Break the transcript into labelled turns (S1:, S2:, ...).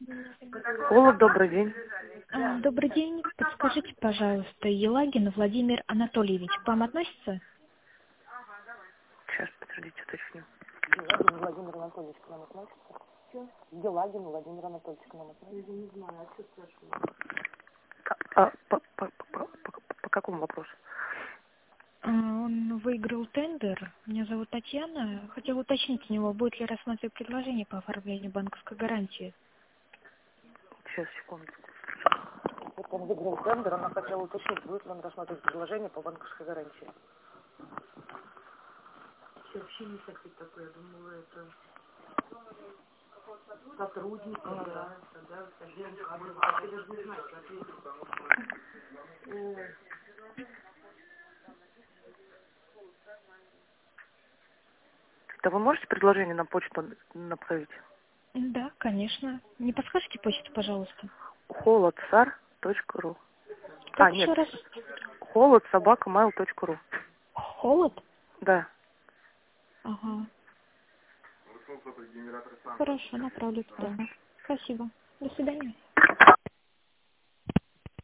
S1: Холод, добрый день.
S2: Добрый день. Подскажите, пожалуйста, Елагин Владимир Анатольевич к вам относится?
S1: Сейчас, подождите, уточню.
S3: Елагин Владимир Анатольевич к нам относится? Что? Елагин Владимир Анатольевич к нам относится? Я не знаю, а что спрашиваете?
S1: По какому вопросу?
S2: Он выиграл тендер. Меня зовут Татьяна. Хотела уточнить у него, будет ли рассматривать предложение по оформлению банковской гарантии.
S1: Сейчас, секунду.
S3: Вот он выиграл тендер, она хотела уточнить, будет ли он рассматривать предложение по банковской гарантии. Вообще не всякий такой, я думала, это сотрудник, да, я даже не знаю, как ответить.
S1: Да вы можете предложение на почту направить?
S2: Да, конечно. Не подскажете почту, пожалуйста?
S1: Холодсар.ру.
S2: Как
S1: Нет.
S2: еще раз?
S1: Холод@mail.ru.
S2: Холод?
S1: Да.
S2: Ага. Хорошо, направлю туда. Спасибо. До свидания.